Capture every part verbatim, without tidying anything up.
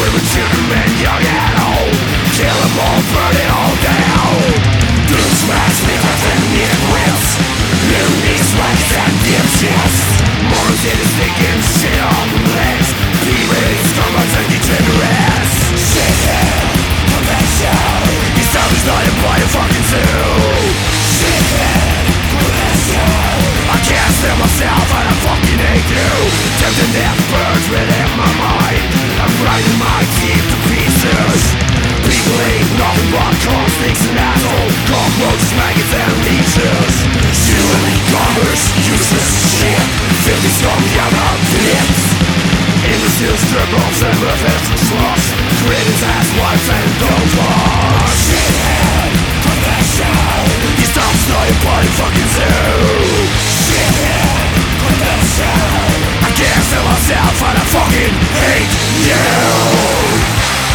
women, children, young and old. Kill them all, burn it all down. Do smash me with the nitwits. Little knees, rags and dipshits. Morals in his thinking shit on the legs. P-rated scumbags and degenerates. Shithead, convention. His time is not a body fucking zoo. Shithead, convention. I can't stand myself and I fucking hate you. Tempting death burns within my mind. I'm grinding my teeth to pieces. People ain't nothing but corn snakes and asshole. Cockroaches, maggots and leeches. Human commerce, useless shit. Filthy scum, yellow pits. Imbeciles, dribbles and muffins. Slush, critters, asswipes and dogs. Shithead, convention. These times not your body fucking zoo. Shithead, convention. I can't stand myself and I fucking hate you.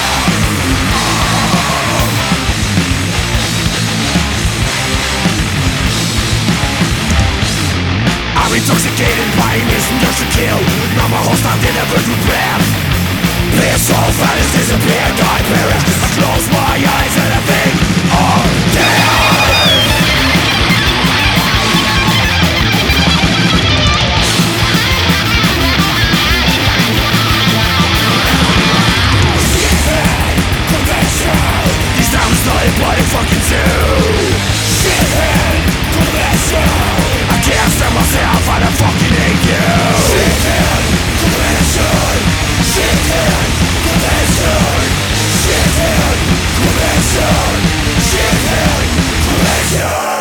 I'm intoxicated by innocent just to kill. Now my whole time they never do breath. Piss off and it's disappeared, I perish. I close my eyes and I think all dead. Shithead, convention. These times not a bloody fucking zoo. Shithead, convention. I can't stand myself and I fucking hate you. Shithead, convention. Shithead, convention. Shithead, convention. Shithead, convention.